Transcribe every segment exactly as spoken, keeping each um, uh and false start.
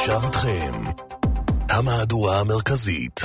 ועכשיו איתכם המהדורה המרכזית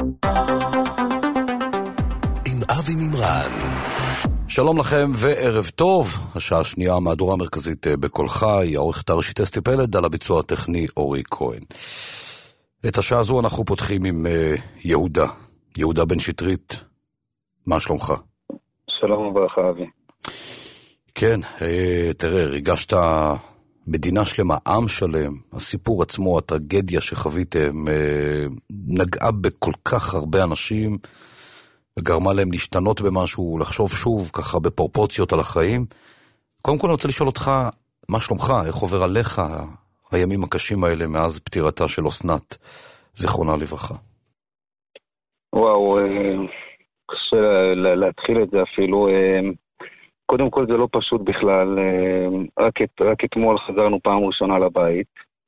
עם אבי מימרן. שלום לכם וערב טוב. השעה השנייה המהדורה המרכזית בכל חי, העורכת הראשית אסתי פלד, על הביצוע הטכני אורי כהן. את השעה הזו אנחנו פותחים עם uh, יהודה יהודה בן שטרית. מה שלומך? שלום וברכה אבי. כן, uh, תראה, ריגשת מדינה שלמה, עם שלם. הסיפור עצמו, הטרגדיה שחוויתם, uh, נגעה בכל כך הרבה אנשים וגרמה להם להשתנות במשהו, לחשוב שוב ככה בפרופורציות על החיים. קודם כל אני רוצה לשאול אותך, מה שלומך? איך עובר עליך הימים הקשים האלה מאז פטירתה של אסנת, זיכרונה לברכה? וואו, קשה להתחיל את זה אפילו. קודם כל זה לא פשוט בכלל. רק, את, רק אתמול חזרנו פעם ראשונה לבית.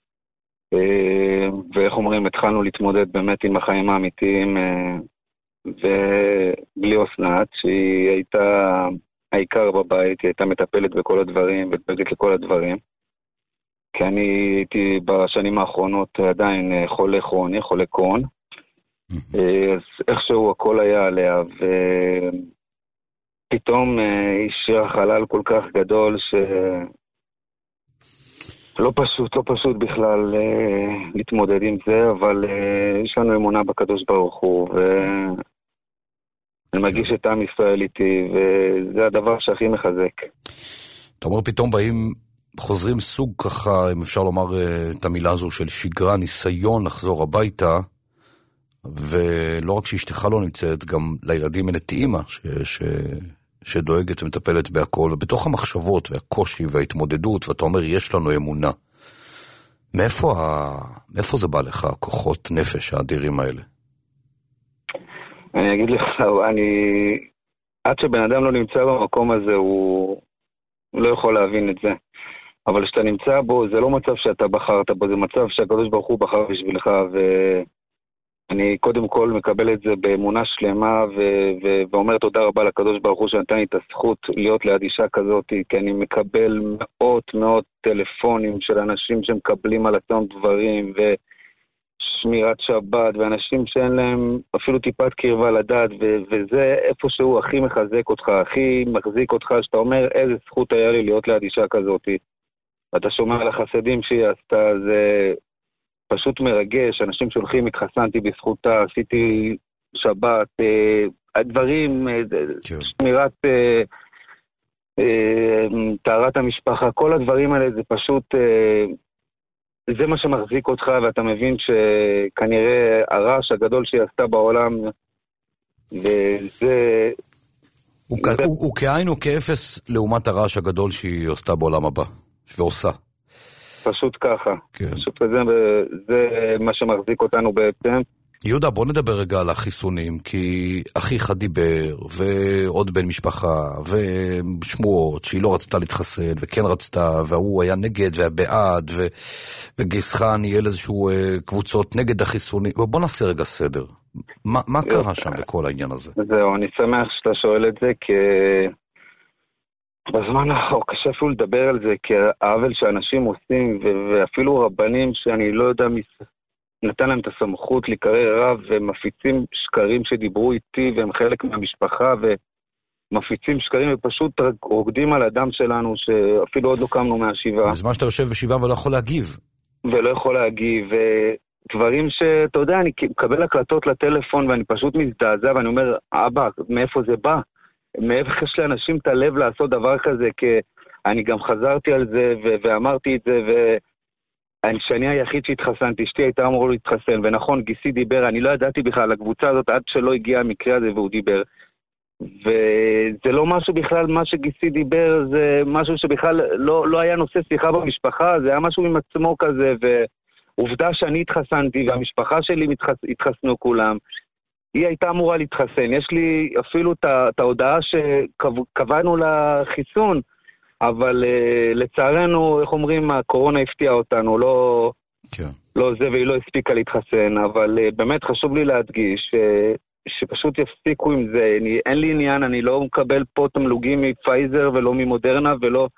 ואיך אומרים, התחלנו להתמודד באמת עם החיים האמיתיים, ובלי אסנת, שהיא הייתה העיקר בבית, היא הייתה מטפלת בכל הדברים, ודואגת לכל הדברים. כי אני הייתי בשנים האחרונות עדיין חולה כרוני, חולה קרון. אז איכשהו הכל היה עליה, ופתאום השאיר חלל כל כך גדול ש... לא פשוט, לא פשוט בכלל להתמודד עם זה, אבל יש לנו אמונה בקדוש ברוך הוא, ואני מרגיש את עם ישראל איתי, וזה הדבר שהכי מחזק. אתה אומר, פתאום באים, חוזרים סוג ככה, אם אפשר לומר את המילה הזו של שגרה, ניסיון לחזור הביתה, ולא רק שאשתך לא נמצאת, גם לילדים אין את אימא ש... ש... שדואגת ומטפלת בהכל, ובתוך המחשבות והקושי וההתמודדות, ואתה אומר, יש לנו אמונה. מאיפה, ה... מאיפה זה בא לך, הכוחות נפש האדירים האלה? אני אגיד לך, אני... עד שבן אדם לא נמצא במקום הזה, הוא, הוא לא יכול להבין את זה. אבל כשאתה נמצא בו, זה לא מצב שאתה בחרת בו, זה מצב שהקדוש ברוך הוא בחר בשבילך, ו... אני קודם כל מקבל את זה באמונה שלמה ו- ו- ואומר תודה רבה לקדוש ברוך הוא שנתן לי את הזכות להיות ליד אישה כזאת, כי אני מקבל מאות מאות טלפונים של אנשים שמקבלים על עצמם דברים ושמירת שבת, ואנשים שאין להם אפילו טיפת קרבה לדעת, ו- וזה איפשהו הכי מחזק אותך, הכי מחזיק אותך, שאתה אומר איזה זכות היה לי להיות ליד אישה כזאת, ואתה שומע על החסדים שהיא עשתה, זה... פשוט מרגש, אנשים שהולכים, התחסנתי בזכותה, עשיתי שבת, אה, הדברים, אה, שמירת אה, אה, תארת המשפחה, כל הדברים האלה זה פשוט, אה, זה מה שמחזיק אותך, ואתה מבין שכנראה הרעש הגדול שהיא עשתה בעולם, וזה... הוא, זה... הוא, הוא כאין הוא כאפס לעומת הרעש הגדול שהיא עשתה בעולם הבא, ועושה. פשוט ככה. כן. פשוט זה, זה מה שמחזיק אותנו בעצם. יהודה, בוא נדבר רגע על החיסונים, כי אחיך דיבר, ועוד בן משפחה, ושמועות שהיא לא רצתה להתחסן, וכן רצתה, והוא היה נגד והבעד, ו... וגיסך ניהל איזשהו uh, קבוצות נגד החיסונים. בוא נעשה רגע סדר. מה, מה קרה שם בכל העניין הזה? זהו, אני שמח שאתה שואל את זה, כי... בזמן האחרון קשה אפילו לדבר על זה, כי העוול שאנשים עושים, ואפילו רבנים שאני לא יודע מי נתן להם את הסמכות להיקרא רב, ומפיצים שקרים שדיברו איתי, והם חלק מהמשפחה, ומפיצים שקרים ופשוט רוקדים על הדם שלנו, שאפילו עוד לא קמנו מהשיבה. בזמן שאתה יושב בשיבה ולא יכול להגיב. ולא יכול להגיב, ודברים שאתה יודע, אני מקבל הקלטות לטלפון, ואני פשוט מזדעזע, ואני אומר, אבא, מאיפה זה בא? מאיפה יש לאנשים את הלב לעשות דבר כזה, כי אני גם חזרתי על זה ו- ואמרתי את זה, ושאני היחיד שהתחסנתי, אשתי הייתה אמורה להתחסן, ונכון, גיסי דיבר, אני לא ידעתי בכלל על הקבוצה הזאת עד שלא הגיע המקרה הזה והוא דיבר, וזה לא משהו בכלל, מה שגיסי דיבר זה משהו שבכלל לא, לא היה נושא שיחה במשפחה, זה היה משהו עם עצמו כזה, ועובדה שאני התחסנתי והמשפחה שלי מתחס... התחסנו כולם, היא הייתה אמורה להתחסן. יש לי אפילו את ההודעה שקבענו לחיסון, אבל uh, לצערנו, איך אומרים, הקורונה הפתיעה אותנו, לא, כן. לא זה, והיא לא הספיקה להתחסן, אבל uh, באמת חשוב לי להדגיש uh, שפשוט יפסיקו עם זה. אני, אין לי עניין, אני לא מקבל פה תמלוגים מפייזר ולא ממודרנה ולא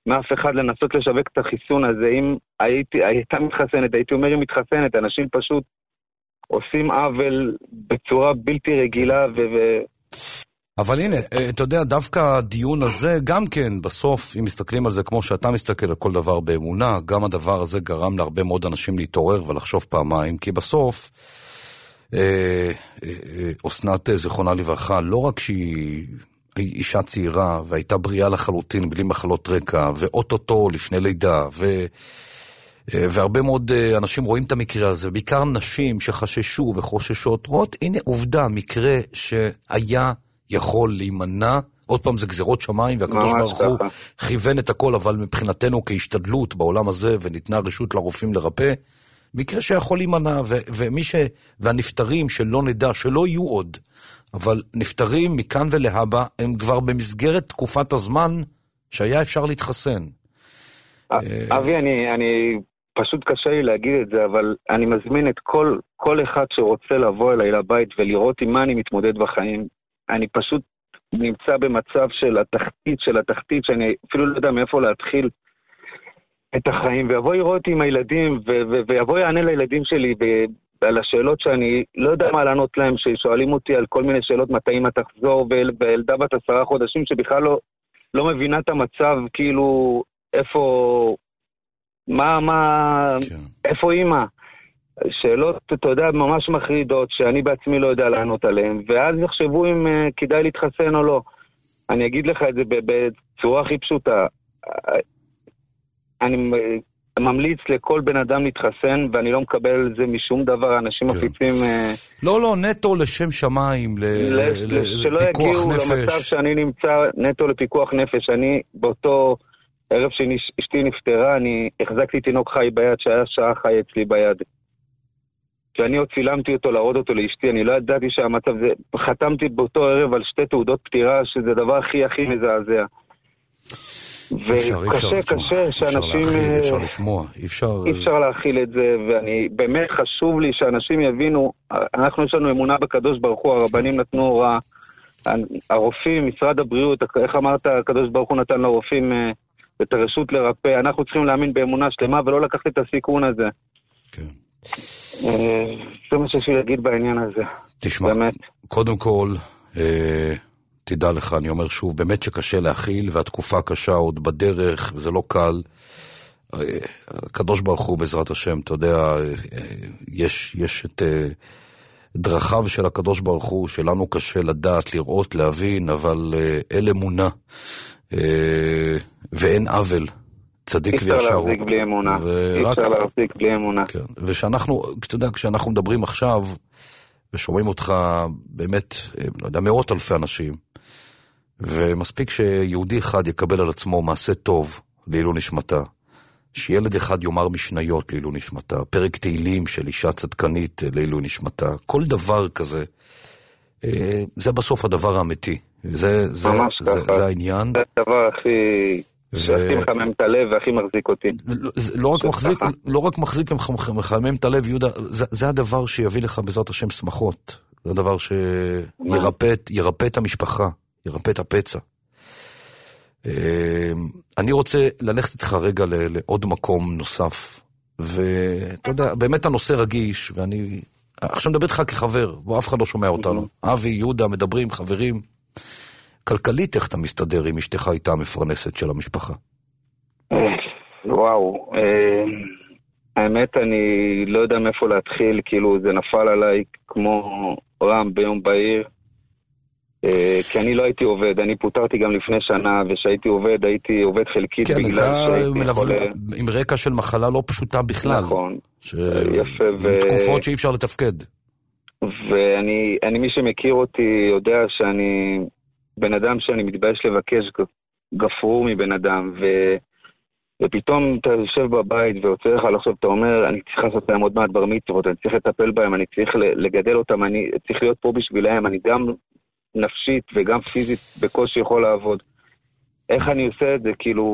מאף אחד לנסות לשווק את החיסון הזה. אם הייתי, הייתה מתחסנת, הייתי אומר היא מתחסנת, אנשים פשוט עושים עוול בצורה בלתי רגילה ו... ו... אבל הנה, אתה יודע, דווקא הדיון הזה, גם כן, בסוף, אם מסתכלים על זה כמו שאתה מסתכל על כל דבר באמונה, גם הדבר הזה גרם להרבה מאוד אנשים להתעורר ולחשוב פעמיים, כי בסוף, אה, אה, אסנת זיכרונה לברכה, לא רק שהיא אישה צעירה, והייתה בריאה לחלוטין, בלי מחלות רקע, ואוטוטו לפני לידה, ו... והרבה מאוד אנשים רואים את המקרה הזה, בעיקר נשים שחששו וחוששות, רואות, הנה עובדה, מקרה שהיה יכול להימנע, עוד פעם זה גזירות שמיים, והקדוש ברוך הוא כיוון את הכל, אבל מבחינתנו כהשתדלות בעולם הזה, וניתנה רשות לרופאים לרפא, מקרה שיכול להימנע, ו- ומי ש... והנפטרים שלא נדע, שלא יהיו עוד, אבל נפטרים מכאן ולהבא, הם כבר במסגרת תקופת הזמן שהיה אפשר להתחסן. אבי, אני, אני פשוט קשה לי להגיד את זה, אבל אני מזמין את כל, כל אחד שרוצה לבוא אליי לבית ולראות עם מה אני מתמודד בחיים. אני פשוט נמצא במצב של התחתית, של התחתית, שאני אפילו לא יודע מאיפה להתחיל את החיים, ויבוא לראות עם הילדים, ו- ו- ויבוא יענה לילדים שלי על השאלות שאני לא יודע מה לענות להם, ששואלים אותי על כל מיני שאלות, מתי אמא תחזור, וילדה בת עשרה חודשים שבכלל לא, לא מבינה את המצב, כאילו, איפה, מה, מה, כן. איפה אמא? שאלות, אתה יודע, ממש מחרידות, שאני בעצמי לא יודע לענות עליהן, ואז יחשבו אם uh, כדאי להתחסן או לא. אני אגיד לך את זה בצורה הכי פשוטה. אני ממליץ לכל בן אדם להתחסן, ואני לא מקבל זה משום דבר, אנשים כן. מפיצים... לא, לא, נטו לשם שמיים, ל- ל- שלא יגיעו נפש. למצב שאני נמצא נטו לפיקוח נפש. אני באותו ערב שאשתי נפטרה, אני החזקתי תינוק חי ביד, שהיה שעה חי אצלי ביד. כשאני עוד צילמתי אותו, להראות אותו לאשתי, אני לא ידעתי שהמצב זה... חתמתי באותו ערב על שתי תעודות פטירה, שזה דבר הכי הכי מזעזע. וקשה, קשה שאנשים... אי אפשר לשמוע, אי אפשר... אי אפשר להכיל את זה, ואני... באמת חשוב לי שאנשים יבינו, אנחנו יש לנו אמונה בקדוש ברוך הוא, הרבנים נתנו הוראה, הרופאים, משרד הבריאות, איך אמרת, הקדוש ברוך הוא נתן לרופאים את הרשות לרפא, אנחנו צריכים להאמין באמונה שלמה, ולא לקחת את הסיכון הזה. כן. זה מה שיש לי להגיד בעניין הזה. תשמע, קודם כל, תדע לך, אני אומר שוב, באמת שקשה להכיל, והתקופה קשה עוד בדרך, וזה לא קל. הקדוש ברוך הוא בעזרת השם, אתה יודע, יש, יש את דרכיו של הקדוש ברוך הוא, שלנו קשה לדעת, לראות, להבין, אבל אל אמונה, ואין עוול. צדיק וישר. אי אפשר להחזיק בלי אמונה. אי אפשר להחזיק בלי אמונה. כן. ושאנחנו, אתה יודע, כשאנחנו מדברים עכשיו, ושומעים אותך באמת, לא יודע, מאות אלפי אנשים, ומספיק שיהודי אחד יקבל על עצמו מעשה טוב לעילוי נשמתה, שילד אחד יאמר משניות לעילוי נשמתה, פרק תהילים של אישה צדקנית לעילוי נשמתה, כל דבר כזה, זה בסוף הדבר האמיתי. זה, זה, זה, זה העניין. זה הדבר הכי... שהכי מחמם את הלב והכי מחזיק אותי. לא רק מחזיק, לא רק מחזיק ומחמם את הלב, יהודה, זה הדבר שיביא לך בעזרת השם שמחות. זה הדבר שירפא את המשפחה, ירפא את הפצע. אני רוצה ללכת איתך רגע לעוד מקום נוסף, ואתה יודע, באמת הנושא רגיש, ואני עכשיו מדבר איתך כחבר, ואף אחד לא שומע אותנו. אבי, יהודה, מדברים, חברים. כלכלית, איך אתה מסתדר עם אשתך הייתה המפרנסת של המשפחה? וואו, האמת אני לא יודע מאיפה להתחיל, כאילו זה נפל עליי כמו רם ביום בהיר, כי אני לא הייתי עובד, אני פוטרתי גם לפני שנה, ושהייתי עובד, הייתי עובד חלקית בגלל שהייתי חולה. עם רקע של מחלה לא פשוטה בכלל. נכון, יפה. עם תקופות שאי אפשר לתפקד. ואני, מי שמכיר אותי יודע שאני... בן אדם שאני מתבייש לבקש גפרור מבן אדם, ו... ופתאום אתה יושב בבית ויוצא לך לחשוב, אתה אומר, אני צריך לעשות להם עוד מעט בר מצוות, אני צריך לטפל בהם, אני צריך לגדל אותם, אני צריך להיות פה בשבילהם, אני גם נפשית וגם פיזית בקושי יכול לעבוד. איך אני עושה את זה, כאילו,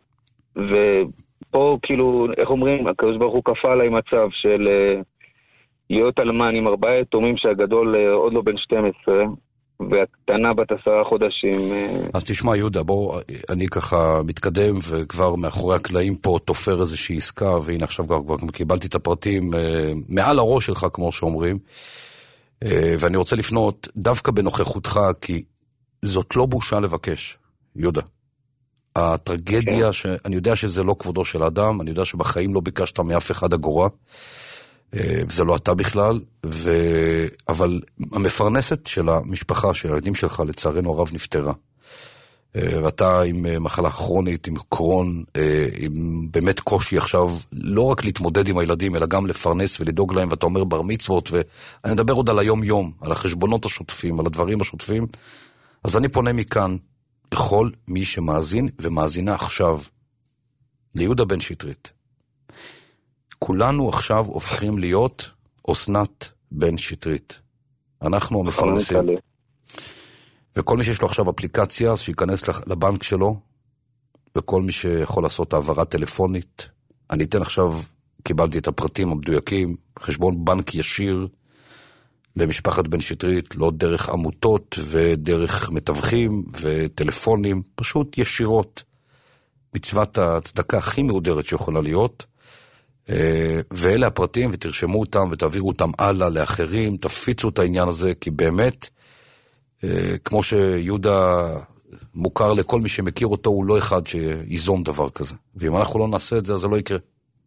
ופה כאילו, איך אומרים, הקדוש ברוך הוא כפה עליי מצב של להיות אלמן עם ארבעה יתומים שהגדול עוד לא בן שתים עשרה, והקטנה בת עשרה חודשים. אז תשמע יהודה, בוא, אני ככה מתקדם וכבר מאחורי הקלעים פה תופר איזושהי עסקה, והנה עכשיו כבר, כבר קיבלתי את הפרטים מעל הראש שלך כמו שאומרים, ואני רוצה לפנות דווקא בנוכחותך, כי זאת לא בושה לבקש, יהודה. הטרגדיה, שאני יודע שזה לא כבודו של אדם, אני יודע שבחיים לא ביקשת מאף אחד אגורה, וזה לא אתה בכלל, ו... אבל המפרנסת של המשפחה, של הילדים שלך, לצערנו הרב נפטרה. ואתה עם מחלה כרונית, עם קרון, עם באמת קושי עכשיו, לא רק להתמודד עם הילדים, אלא גם לפרנס ולדאוג להם, ואתה אומר בר מצוות, ואני מדבר עוד על היום-יום, על החשבונות השוטפים, על הדברים השוטפים. אז אני פונה מכאן לכל מי שמאזין ומאזינה עכשיו ליהודה בן שטרית. כולנו עכשיו הופכים להיות אסנת בן שטרית. אנחנו המפרנסים. וכל מי שיש לו עכשיו אפליקציה, אז שיכנס לבנק שלו, וכל מי שיכול לעשות העברה טלפונית. אני אתן עכשיו, קיבלתי את הפרטים המדויקים, חשבון בנק ישיר למשפחת בן שטרית, לא דרך עמותות ודרך מתווכים וטלפונים, פשוט ישירות. מצוות הצדקה הכי מהודרת שיכולה להיות, ואלה הפרטים, ותרשמו אותם ותעבירו אותם הלאה לאחרים, תפיצו את העניין הזה, כי באמת, כמו שיהודה מוכר לכל מי שמכיר אותו, הוא לא אחד שיזום דבר כזה. ואם אנחנו לא נעשה את זה, אז זה לא יקרה.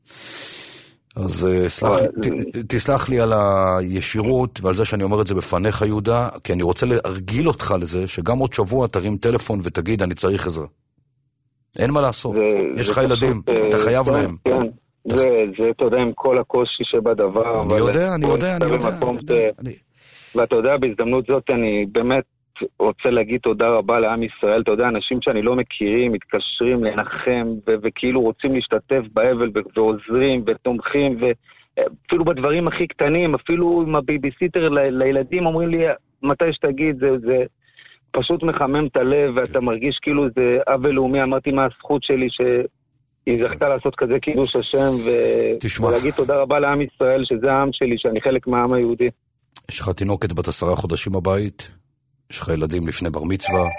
אז תסלח לי על הישירות, ועל זה שאני אומר את זה בפניך, יהודה, כי אני רוצה להרגיל אותך לזה, שגם עוד שבוע תרים טלפון ותגיד, אני צריך עזרה. אין מה לעשות. יש לך ילדים, אתה חייב להם. זה, זה, אתה יודע, עם כל הקושי שבדבר. אני יודע, אני יודע, אני יודע. ואתה יודע, בהזדמנות זאת אני באמת רוצה להגיד תודה רבה לעם ישראל. אתה יודע, אנשים שאני לא מכירים, מתקשרים לנחם, וכאילו רוצים להשתתף באבל, ועוזרים, ותומכים, ואפילו בדברים הכי קטנים, אפילו עם הבייביסיטר לילדים, אומרים לי, מתי שתגיד, זה, זה פשוט מחמם את הלב, ואתה מרגיש כאילו זה אבל לאומי. אמרתי מה הזכות שלי ש... היא זכתה לעשות כזה קידוש השם, ולהגיד תודה רבה לעם ישראל, שזה העם שלי, שאני חלק מהעם היהודי. יש לך תינוקת בת עשרה חודשים בבית, יש לך ילדים לפני בר מצווה,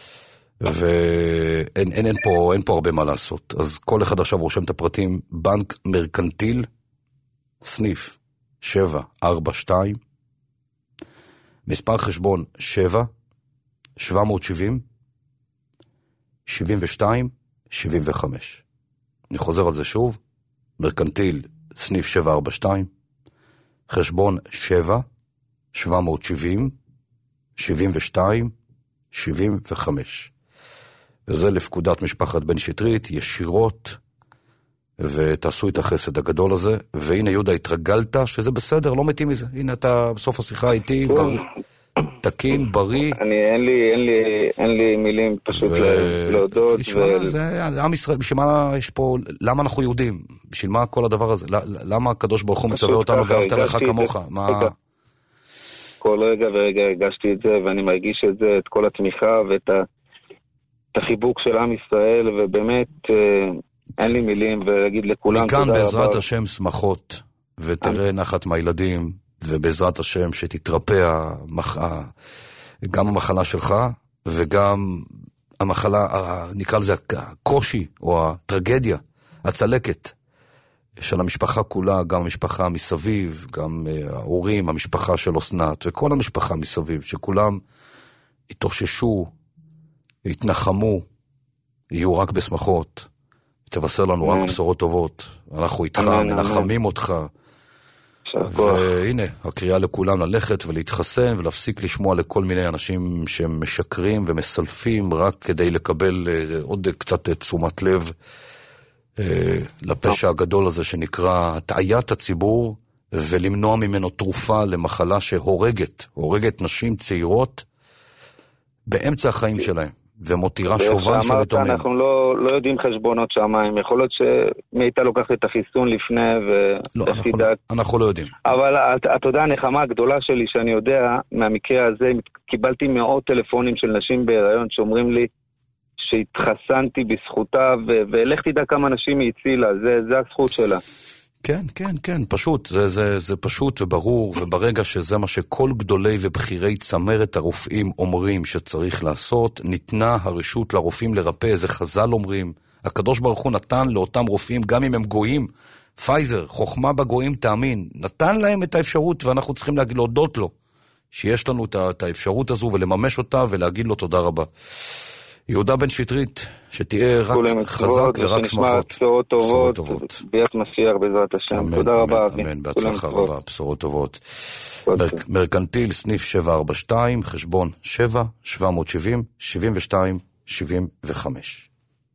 ואין אין, אין פה, אין פה הרבה מה לעשות. אז כל אחד עכשיו רושם את הפרטים, בנק מרקנטיל, סניף שבע ארבע שתיים, מספר חשבון שבע, שבע מאות שבעים, שבעים ושתיים, שבעים וחמש. אני חוזר על זה שוב, מרקנטיל, סניף שבע ארבע שתיים, חשבון שבע, שבע מאות שבעים, שבעים ושתיים, שבעים וחמש. וזה לפקודת משפחת בן שטרית, ישירות, ותעשו את החסד הגדול הזה, והנה יהודה התרגלת, שזה בסדר, לא מתים מזה. הנה אתה בסוף השיחה איתי, בריא. תקין, בריא. אני, אין לי, אין לי, אין לי מילים פשוט להודות. תשמע, זה, עם ישראל, בשביל מה יש פה, למה אנחנו יהודים? בשביל מה כל הדבר הזה? למה הקדוש ברוך הוא מצווה אותנו ואהבת לך כמוך? מה... כל רגע ורגע הרגשתי את זה, ואני מרגיש את זה, את כל התמיכה ואת החיבוק של עם ישראל, ובאמת אין לי מילים, ולהגיד לכולם תודה רבה. מכאן בעזרת השם שמחות, ותראה נחת מהילדים, ובעזרת השם שתתרפא גם המחלה שלך, וגם המחלה, נקרא לזה הקושי, או הטרגדיה, הצלקת של המשפחה כולה, גם המשפחה מסביב, גם ההורים, המשפחה של אסנת, וכל המשפחה מסביב, שכולם התאוששו, התנחמו, יהיו רק בשמחות, תבשר לנו רק בשורות טובות, אנחנו איתך, מנחמים אותך, והנה, הקריאה לכולם ללכת ולהתחסן ולהפסיק לשמוע לכל מיני אנשים שמשקרים ומסלפים רק כדי לקבל עוד קצת תשומת לב לפשע הגדול הזה שנקרא הטעיית הציבור, ולמנוע ממנו תרופה למחלה שהורגת, הורגת נשים צעירות באמצע החיים שלהם, ומותירה שובל של יתומים. אנחנו לא, לא יודעים חשבונות שמיים, יכול להיות שמי הייתה לוקחת את החיסון לפני ו... לא, אנחנו, אנחנו לא יודעים. אבל אתה יודע, הנחמה הגדולה שלי שאני יודע מהמקרה הזה, קיבלתי מאות טלפונים של נשים בהיריון שאומרים לי שהתחסנתי בזכותה, ו... ולך תדע כמה נשים היא הצילה, זה, זה הזכות שלה. כן, כן, כן, פשוט, זה, זה, זה פשוט וברור, וברגע שזה מה שכל גדולי ובחירי צמרת הרופאים אומרים שצריך לעשות, ניתנה הרשות לרופאים לרפא, איזה חז"ל אומרים, הקדוש ברוך הוא נתן לאותם רופאים, גם אם הם גויים, פייזר, חוכמה בגויים תאמין, נתן להם את האפשרות, ואנחנו צריכים להגיד, להודות לו, שיש לנו את האפשרות הזו, ולממש אותה, ולהגיד לו תודה רבה. יהודה בן שטרית, שתהיה רק חזק ורק שמחות. בשורות טובות, ביאת משיח בעזרת השם. תודה רבה. אמן, בהצלחה רבה, בשורות טובות. מרקנטיל, סניף שבע ארבע שתיים, חשבון שבע שבע שבעים שבעים ושתיים שבעים וחמש.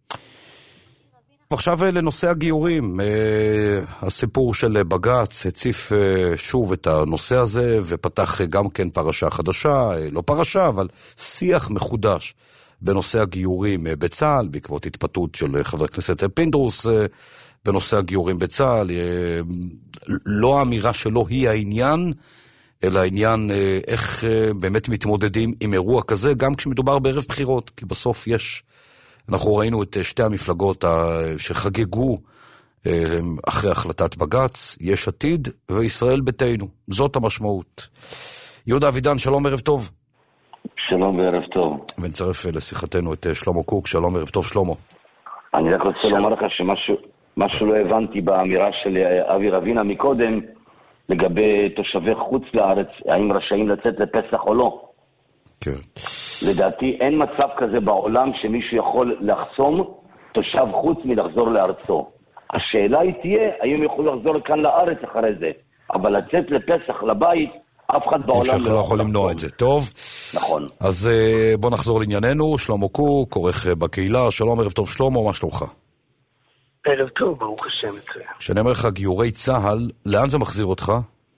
עכשיו לנושא הגיורים, הסיפור של בג"ץ הציף שוב את הנושא הזה, ופתח גם כן פרשה חדשה, לא פרשה, אבל שיח מחודש. בנושא הגיורים בצה"ל, בעקבות התפתות של חבר הכנסת פינדרוס בנושא הגיורים בצה"ל, לא האמירה שלו היא העניין, אלא העניין איך באמת מתמודדים עם אירוע כזה, גם כשמדובר בערב בחירות, כי בסוף יש, אנחנו ראינו את שתי המפלגות שחגגו אחרי החלטת בג"ץ, יש עתיד וישראל ביתנו, זאת המשמעות. יהודה אבידן, שלום, ערב טוב. שלום וערב טוב. ונצרף לשיחתנו את שלמה קוק. שלום, ערב טוב, שלמה. אני רק רוצה לומר לך שמשהו משהו לא הבנתי באמירה של אבי רבינה מקודם, לגבי תושבי חוץ לארץ, האם רשאים לצאת לפסח או לא. כן. לדעתי אין מצב כזה בעולם שמישהו יכול לחסום תושב חוץ מלחזור לארצו. השאלה היא תהיה, האם יכול לחזור כאן לארץ אחרי זה, אבל לצאת לפסח לבית, אף אחד בעולם לא יכול למנוע את זה. טוב. נכון. אז בוא נחזור לענייננו. שלמה קוק, עורך בקהילה. שלום, ערב טוב שלמה, מה שלומך? ערב טוב, ברוך השם מצוין. כשאני אומר לך גיורי צה"ל, לאן זה מחזיר אותך?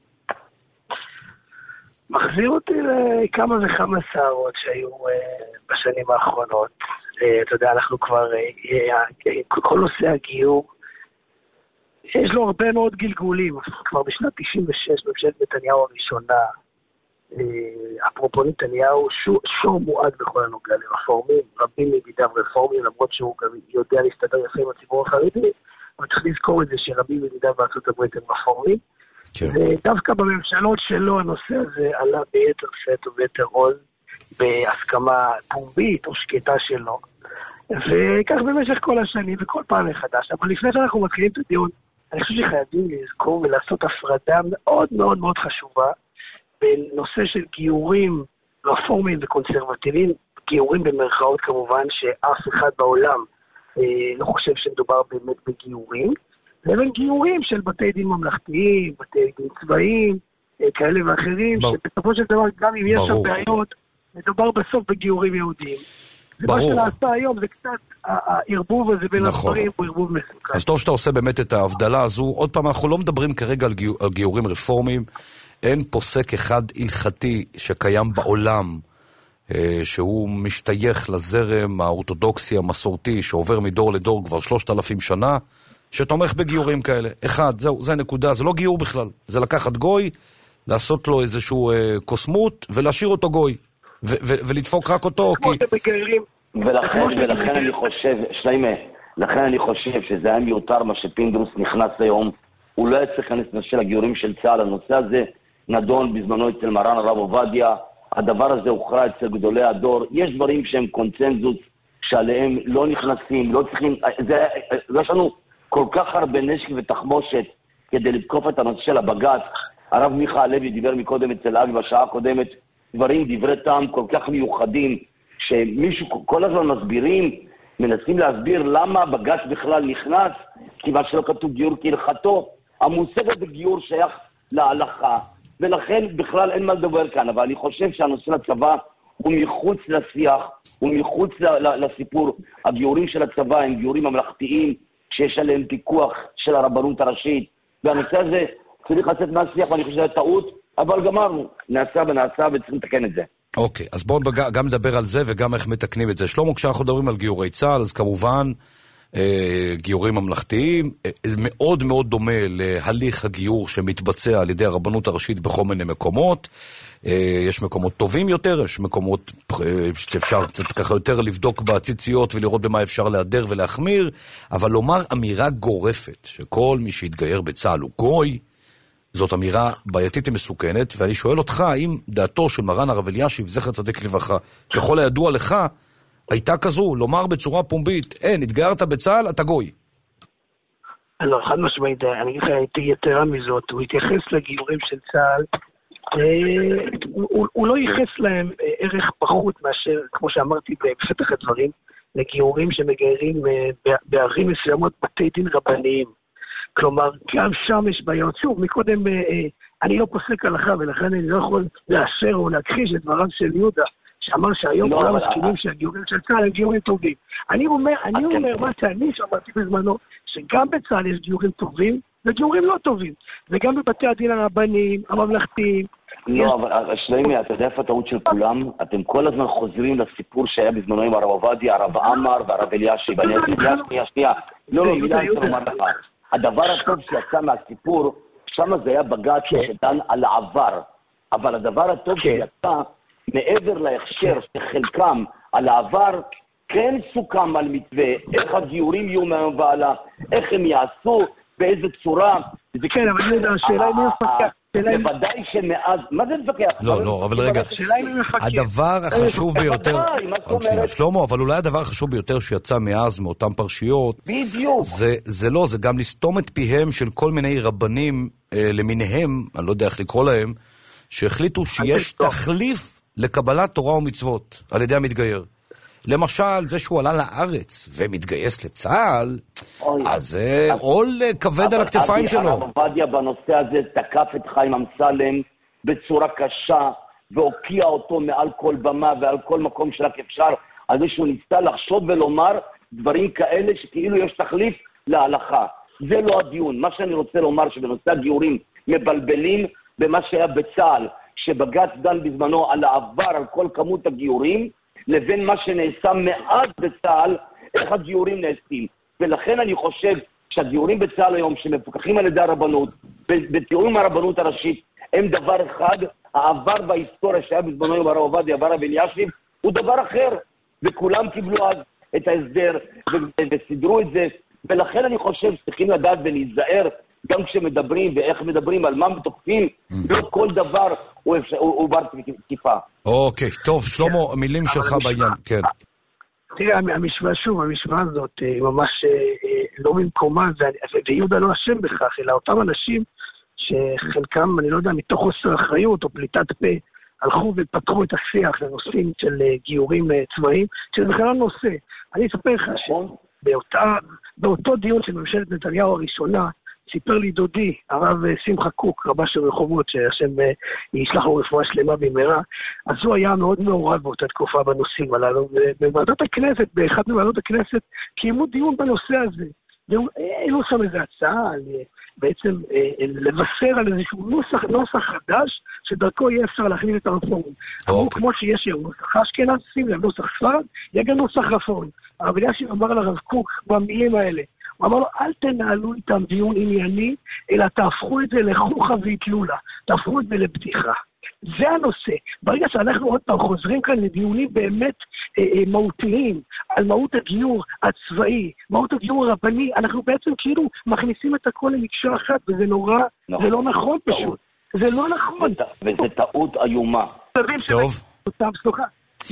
מחזיר אותי לכמה וכמה סערות שהיו בשנים האחרונות. אתה יודע, אנחנו כבר, כל נושא הגיור, יש לו הרבה מאוד גלגולים. כבר בשנת תשעים ושש, בממשלת נתניהו הראשונה, אפרופו נתניהו, שור מועד בכל הנוגע לרפורמים, רבים מבידיו רפורמים, למרות שהוא גם יודע להסתדר יפה עם הציבור החרדי, אבל צריך לזכור את זה שרבים מבידיו בארצות הברית הם רפורמים. ודווקא בממשלות שלו הנושא הזה עלה ביתר סט וביתר עוז, בהסכמה פומבית או שקטה שלו. וכך במשך כל השנים וכל פעם מחדש. אבל לפני שאנחנו מתחילים את הדיון, אני חושב שחייבים לזכור ולעשות הפרדה מאוד מאוד מאוד חשובה בין נושא של גיורים רפורמיים וקונסרבטיביים, גיורים במרכאות כמובן שאף אחד בעולם אה, לא חושב שמדובר באמת בגיורים, לבין גיורים של בתי דין ממלכתיים, בתי דין צבאיים, אה, כאלה ואחרים, בר... שבסופו של דבר גם אם יש שם בעיות, מדובר בסוף בגיורים יהודיים. ברור. מה שנעשה היום זה קצת, הערבוב הזה בין נכון. הדברים הוא ערבוב מסוכן. אז טוב שאתה עושה באמת את ההבדלה הזו. עוד פעם, אנחנו לא מדברים כרגע על, גיור, על גיורים רפורמיים. אין פוסק אחד הלכתי שקיים בעולם, אה, שהוא משתייך לזרם האורתודוקסי המסורתי, שעובר מדור לדור כבר שלושת אלפים שנה, שתומך בגיורים כאלה. אחד, זהו, זה נקודה, זה לא גיור בכלל. זה לקחת גוי, לעשות לו איזשהו אה, קוסמות, ולהשאיר אותו גוי. ו- ו- ולדפוק רק אותו, כי... ולכן, ולכן אני חושב, שלמה, לכן אני חושב שזה היה מיותר מה שפינדרוס נכנס היום. הוא לא היה צריך להכנס של הגיורים של צה"ל. הנושא הזה נדון בזמנו אצל מרן הרב עובדיה. הדבר הזה הוכרע אצל גדולי הדור. יש דברים שהם קונצנזוס שעליהם לא נכנסים, לא צריכים... זה, יש לנו כל כך הרבה נשק ותחמושת כדי לתקוף את הנושא של הבג"ץ. הרב מיכה הלוי דיבר מקודם אצל אבי בשעה הקודמת, דברים, דברי טעם כל כך מיוחדים, שמישהו כל הזמן מסבירים, מנסים להסביר למה בג"ץ בכלל נכנס, כיוון שלא כתוב גיור כהלכתו. המושג הזה גיור שייך להלכה, ולכן בכלל אין מה לדבר כאן. אבל אני חושב שהנושא לצבא הוא מחוץ לשיח, הוא מחוץ לסיפור. הגיורים של הצבא הם גיורים ממלכתיים, שיש עליהם פיקוח של הרבנות הראשית, והנושא הזה צריך לצאת מהשיח, ואני חושב שזה טעות, אבל גמרנו, נעשה ונעשה וצריכים לתקן את זה. אוקיי, אז בואו גם נדבר על זה וגם איך מתקנים את זה. שלמה, כשאנחנו מדברים על גיורי צה"ל, אז כמובן גיורים ממלכתיים, מאוד מאוד דומה להליך הגיור שמתבצע על ידי הרבנות הראשית בכל מיני מקומות. יש מקומות טובים יותר, יש מקומות שאפשר קצת ככה יותר לבדוק בציציות ולראות במה אפשר להדר ולהחמיר, אבל לומר אמירה גורפת שכל מי שהתגייר בצה"ל הוא גוי, זאת אמירה בעייתית ומסוכנת, ואני שואל אותך, האם דעתו של מרן הרב אלישיב, זכר צדיק לברכה, ככל הידוע לך, הייתה כזו, לומר בצורה פומבית, אין, התגיירת בצה"ל, אתה גוי. לא, חד משמעית, אני אגיד לך, הייתי יתרה מזאת, הוא התייחס לגיורים של צה"ל, הוא לא ייחס להם ערך פחות מאשר, כמו שאמרתי בפתח הדברים, לגיורים שמגיירים בערים מסוימות בתי דין רבניים. כלומר, גם שם יש בעיות. שוב, מקודם אני לא פוסק הלכה, ולכן אני לא יכול לאשר או להכחיש את דבריו של יהודה, שאמר שהיום כולם מסכימים שהגיורים של צה"ל הם גיורים טובים. אני אומר, אני אומר מה שאני שמעתי בזמנו, שגם בצה"ל יש גיורים טובים וגיורים לא טובים, וגם בבתי הדין הרבניים, הממלכתיים. לא, אבל שלמי, אתה יודע איפה הטעות של כולם? אתם כל הזמן חוזרים לסיפור שהיה בזמנו עם הרב עובדיה, הרב עמר והרב אלישיב. אני שנייה, שנייה, שנייה. לא, לא, מילה אני רוצה לומר לך. הדבר הטוב שיצא מהסיפור, שם זה היה בג"ץ שדן על העבר. אבל הדבר הטוב שיצא, מעבר להכשר שחלקם על העבר, כן סוכם על מתווה, איך הגיורים יהיו מהיום והלאה, איך הם יעשו, באיזה צורה. כן, אבל אני יודע, השאלה היא מי מפקח. בוודאי שמאז, מה זה מפקח? לא, לא, אבל רגע, הדבר החשוב ביותר, שלמה, אבל אולי הדבר החשוב ביותר שיצא מאז מאותם פרשיות, בדיוק. זה לא, זה גם לסתום את פיהם של כל מיני רבנים למיניהם, אני לא יודע איך לקרוא להם, שהחליטו שיש תחליף לקבלת תורה ומצוות על ידי המתגייר. למשל, זה שהוא עלה לארץ ומתגייס לצה"ל, אז זה עול כבד על הכתפיים שלו. הרב עובדיה בנושא הזה תקף את חיים אמסלם בצורה קשה, והוקיע אותו מעל כל במה ועל כל מקום שרק אפשר, על זה שהוא ניסה לחשוב ולומר דברים כאלה שכאילו יש תחליף להלכה. זה לא הדיון. מה שאני רוצה לומר שבנושא הגיורים מבלבלים במה שהיה בצה"ל, שבג"ץ דן בזמנו על העבר, על כל כמות הגיורים, לבין מה שנעשה מאז בצה"ל, איך הגיורים נעשים. ולכן אני חושב שהגיורים בצה"ל היום, שמפוקחים על ידי הרבנות, בתיאום עם הרבנות הראשית, הם דבר אחד. העבר בהיסטוריה שהיה בזמנו עם הרב עובדיה, הרב אלישיב, הוא דבר אחר. וכולם קיבלו אז את ההסדר וסידרו את זה. ולכן אני חושב שצריכים לדעת ולהיזהר, גם כשמדברים ואיך מדברים, על מה מתוקפים, לא כל דבר הוא בר תקיפה. אוקיי, טוב, שלמה, המילים שלך בעניין, כן. תראה, המשוואה, שוב, המשוואה הזאת היא ממש לא במקומה, ויהודה לא אשם בכך, אלא אותם אנשים שחלקם, אני לא יודע, מתוך חוסר אחריות או פליטת פה, הלכו ופתחו את השיח לנושאים של גיורים צבאיים, שזה בכלל נושא. אני אספר לך שבאותו דיון של ממשלת נתניהו הראשונה, סיפר לי דודי, הרב שמחה קוק, רבה של רחובות, שהשם ישלח לו רפואה שלמה במהרה, אז הוא היה מאוד מעורב באותה תקופה בנושאים הללו, ובוועדות הכנסת, באחד מוועדות הכנסת, קיימו דיון בנושא הזה. והעלו שם איזו הצעה, בעצם לבשר על איזשהו נוסח, נוסח חדש, שדרכו יהיה אפשר להכניס את הרפורמים. אמרו כמו שיש היום נוסח אשכנז, שים לב נוסח ספרד, יהיה גם נוסח רפורמי. הרב אלישיב אמר לרב קוק במילים האלה, הוא אמר לו, אל תנהלו איתם דיון ענייני, אלא תהפכו את זה לחוכה והתלולה, תהפכו את זה לבדיחה. זה הנושא. ברגע שאנחנו עוד פעם חוזרים כאן לדיונים באמת אה, אה, מהותיים, על מהות הגיור הצבאי, מהות הגיור הרבני, אנחנו בעצם כאילו מכניסים את הכל למקשה אחת, וזה נורא, זה לא נכון פשוט. זה לא נכון. וזה טעות איומה. טוב. סליחה.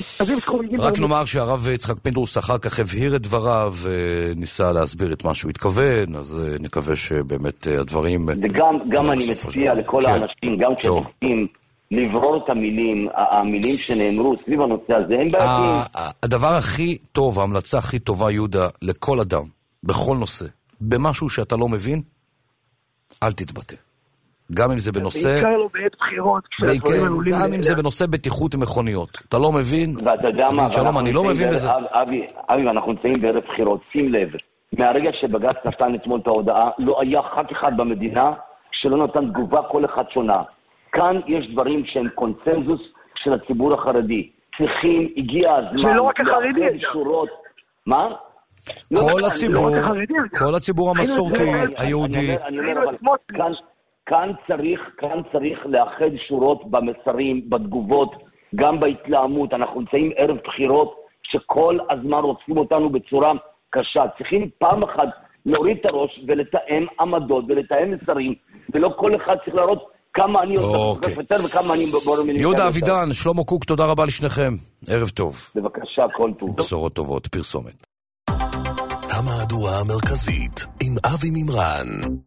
רק נאמר שהרב יצחק פינדרוס אחר כך הבהיר את דבריו וניסה להסביר את מה שהוא התכוון, אז נקווה שבאמת הדברים... וגם אני מציע לכל האנשים, גם כשתוקעים, לברור את המילים, המילים שנאמרו סביב הנושא הזה, הם בעתיים. הדבר הכי טוב, ההמלצה הכי טובה, יהודה, לכל אדם, בכל נושא, במשהו שאתה לא מבין, אל תתבטא. גם אם זה בנושא... בעיקר לא בעת בחירות, כשהדברים עלולים... גם אם זה בנושא בטיחות ומכוניות. אתה לא מבין? ואתה יודע מה? שלום, אני לא מבין בזה. אבי, אבי, אנחנו נמצאים בערב בחירות, שים לב. מהרגע שבג"ץ נתן אתמול את ההודעה, לא היה ח"כ אחד במדינה שלא נתן תגובה כל אחד שונה. כאן יש דברים שהם קונצנזוס של הציבור החרדי. צריכים, הגיע הזמן... זה לא רק החרדי. שורות. מה? כל הציבור, כל הציבור המסורתי, היהודי. כאן צריך, כאן צריך לאחד שורות במסרים, בתגובות, גם בהתלהמות. אנחנו נמצאים ערב בחירות שכל הזמן רוצים אותנו בצורה קשה. צריכים פעם אחת להוריד את הראש ולתאם עמדות ולתאם מסרים, ולא כל אחד צריך להראות כמה אני עושה יותר וכמה אני בורא מילים. יהודה אבידן, שלמה קוק, תודה רבה לשניכם. ערב טוב. בבקשה, כל טוב. בשורות טובות, פרסומת. המהדורה המרכזית עם אבי מימרן.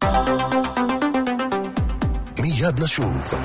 מיד נשוב.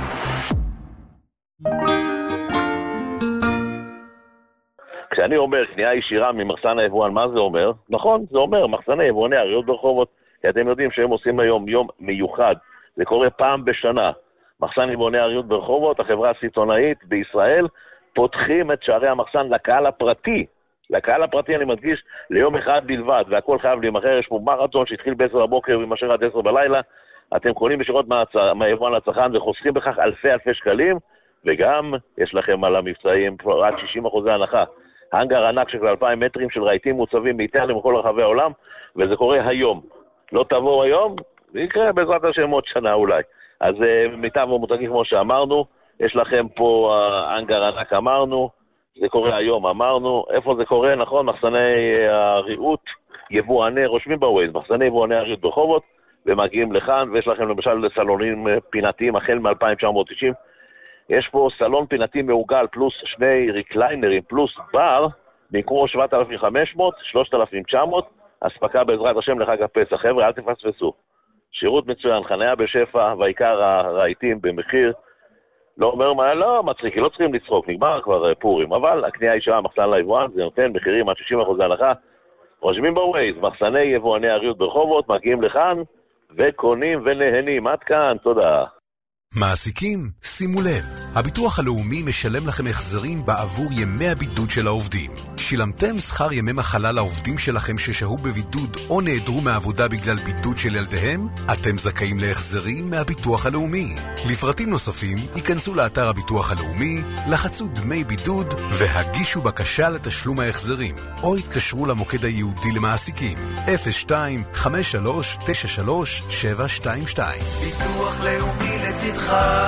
כשאני אומר קנייה ישירה ממחסן היבואן, מה זה אומר? נכון, זה אומר מחסני יבואני אריות ברחובות, כי אתם יודעים שהם עושים היום יום מיוחד, זה קורה פעם בשנה. מחסן יבואני אריות ברחובות, החברה הסיטונאית בישראל, פותחים את שערי המחסן לקהל הפרטי, לקהל הפרטי אני מדגיש, ליום אחד בלבד, והכל חייב להימחר. יש פה מרתון שהתחיל בעשר בבוקר ויימשך עד עשר בלילה, אתם קונים ישירות מהיבואן לצרכן וחוסכים בכך אלפי אלפי שקלים, וגם יש לכם על המבצעים עד שישים אחוז הנחה. האנגר ענק של אלפיים מטרים של רהיטים מוצבים מאיטליה מכל רחבי העולם, וזה קורה היום. לא תבואו היום, זה יקרה בעזרת השם עוד שנה אולי. אז מיטב ומותגים כמו שאמרנו, יש לכם פה האנגר ענק אמרנו, זה קורה היום אמרנו, איפה זה קורה? נכון, מחסני הריהוט, יבואני, רושמים בווייז, מחסני יבואני הריהוט ברחובות, ומגיעים לכאן, ויש לכם למשל סלונים פינתיים החל מ-אלפיים תשע מאות תשעים, יש פה סלון פינתי מעוגל פלוס שני ריקליינרים פלוס בר, במקום שבעת אלפים וחמש מאות, שלושת אלפים תשע מאות, אספקה בעזרת השם לחג הפסח. חבר'ה, אל תפספסו. שירות מצוין, חניה בשפע, והעיקר הרהיטים במחיר. לא אומר מה, לא מצחיק, לא צריכים לצחוק, נגמר כבר פורים, אבל הקנייה ישירה מחסן ליבואן, זה נותן מחירים עד שישים אחוז הנחה. רושמים בווייז, מחסני יבואני אריות ברחובות, מגיעים לכאן וקונים ונהנים. עד כאן, תודה. מעסיקים, שימו לב, הביטוח הלאומי משלם לכם החזרים בעבור ימי הבידוד של העובדים. שילמתם שכר ימי מחלה לעובדים שלכם ששהו בבידוד או נעדרו מהעבודה בגלל בידוד של ילדיהם? אתם זכאים להחזרים מהביטוח הלאומי. לפרטים נוספים, היכנסו לאתר הביטוח הלאומי, לחצו דמי בידוד והגישו בקשה לתשלום ההחזרים, או התקשרו למוקד הייעודי למעסיקים אפס שתיים חמש שלוש תשע שלוש שבע שתיים שתיים. ביטוח לאומי לצדך